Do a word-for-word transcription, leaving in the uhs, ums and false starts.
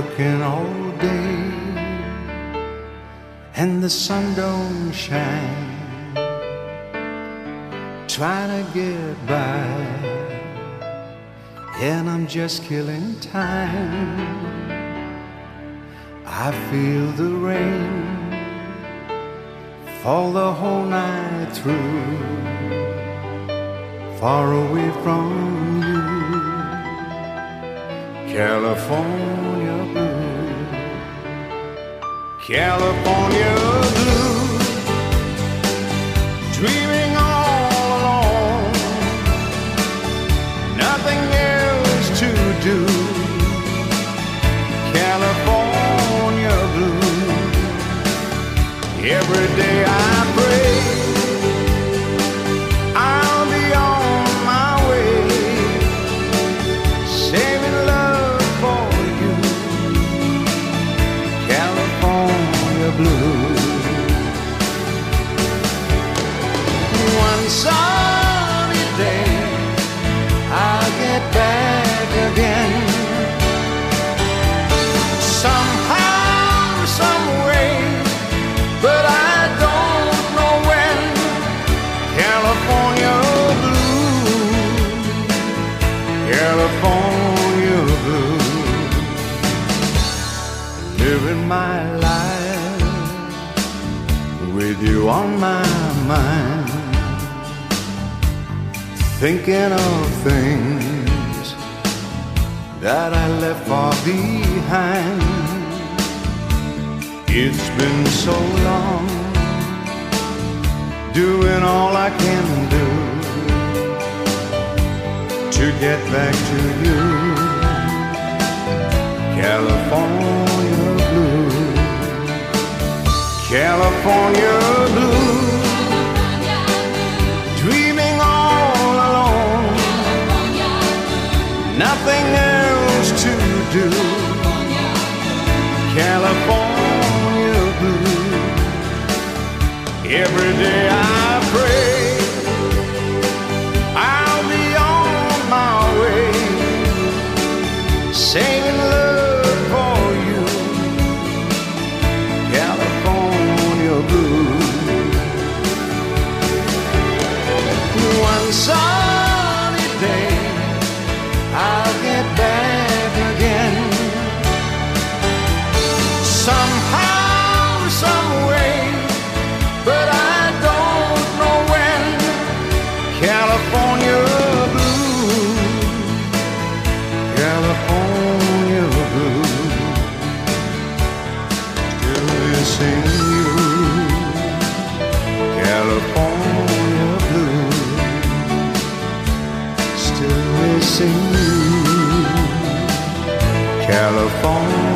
working all day and the sun don't shine, trying to get by, and I'm just killing time. I feel the rain fall the whole night through, far away from you, California blue, California blue, dreaming all alone, nothing else to do, California blue. Every day I pray I'll be on my way, saving love for you, California blue. One sunny day I'll get back again, somehow, some way, but I don't know when. California blue, California blue, living my life with you on my mind, thinking of things that I left far behind. It's been so long, doing all I can do to get back to you, California blue, California blue, dreaming all alone, nothing else to do, California blue. Every day I pray I'll be on my way, saving love for you, California blue. One sunny day I'll get back again, somehow, some way, but I don't know when. California blue, California blue, still missing you, California blue, still missing you, California.